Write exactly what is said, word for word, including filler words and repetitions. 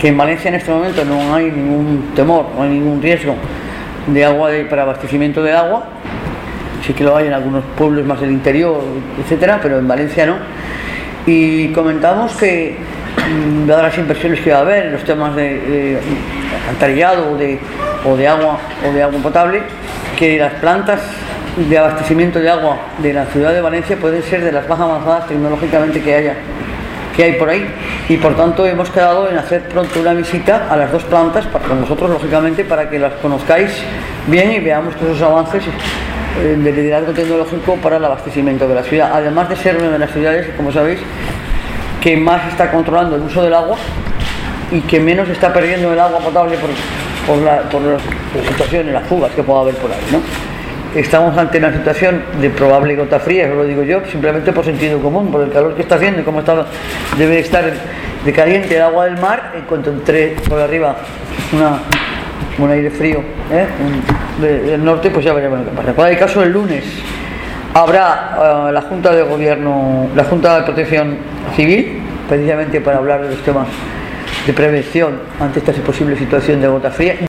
que en Valencia en este momento no hay ningún temor, no hay ningún riesgo de agua de, para abastecimiento de agua. Sí que lo hay en algunos pueblos más del interior, etcétera, pero en Valencia no. Y comentamos que, dadas las inversiones que va a haber en los temas de, de alcantarillado o de, o de agua o de agua potable, que las plantas de abastecimiento de agua de la ciudad de Valencia pueden ser de las más avanzadas tecnológicamente que haya, que hay por ahí, y por tanto hemos quedado en hacer pronto una visita a las dos plantas, para, con vosotros lógicamente, para que las conozcáis bien y veamos todos esos avances de liderazgo tecnológico para el abastecimiento de la ciudad, además de ser una de las ciudades, como sabéis, que más está controlando el uso del agua y que menos está perdiendo el agua potable por, por, la, por las situaciones, las fugas que pueda haber por ahí, ¿no? Estamos ante una situación de probable gota fría, eso lo digo yo, simplemente por sentido común, por el calor que está haciendo y cómo está, debe estar de caliente el agua del mar. En cuanto entre por arriba una, un aire frío, ¿eh? un, de, del norte, pues ya veremos lo que pasa. En cualquier caso, el lunes habrá uh, la Junta de Gobierno, la Junta de Protección Civil, precisamente para hablar de los temas de prevención ante esta posible situación de gota fría.